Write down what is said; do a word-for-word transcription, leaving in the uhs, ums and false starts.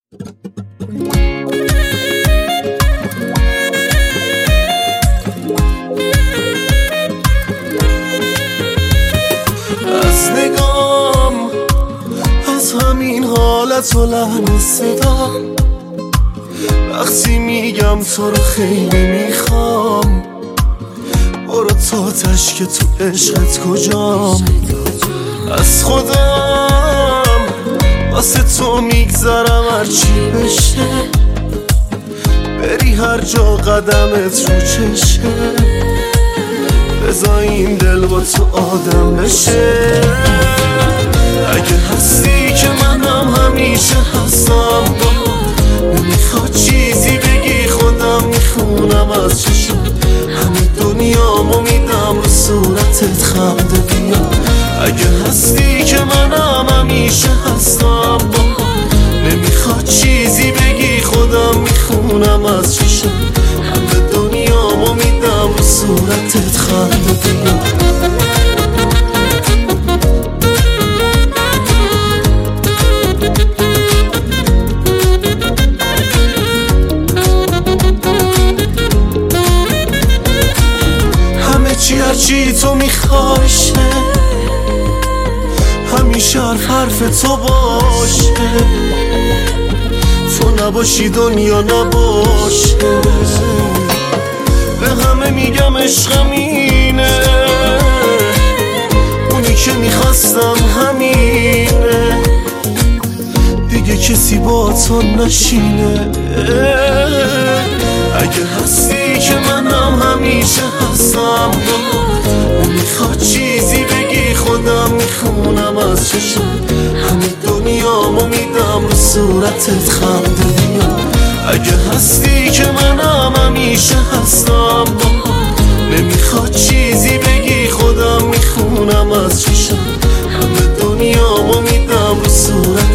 از نگام، از همین حالت و لحن صدا، وقتی میگم تو رو خیلی میخوام، برو تا تشک تو عشقت کجام. از خودم واسه تو میگذرم هرچی بشه، بری هر جا قدمت رو چشه، بذار این دل با تو آدم بشه. اگه هستی که منم همیشه هستم، نمیخواد چیزی بگی خودم میخونم از چشم، همه دنیامو میدم رو صورتت خنده بیا. اگه هستی که منم همیشه هستم، نمیخواد چیزی بگی خودم میخونم از چشم، همه دنیامو میدم رو صورتت خنده بیا. چی هرچی تو میخواشه، همیشه حرف حرف تو باشه، تو نباشی دنیا نباشه. به همه میگم عشقم اینه، اونی که میخواستم همینه، دیگه کسی با تو نشینه. اگه هستی که منم همیشه هستم، نمیخواد چیزی بگی خودم میخونم از چشم، همه دنیامو میدم رو صورتت خنده بیا. اگه هستی که منم همیشه هستم، نمیخواد چیزی بگی خودم میخونم از چشم، همه دنیامو میدم رو صورتت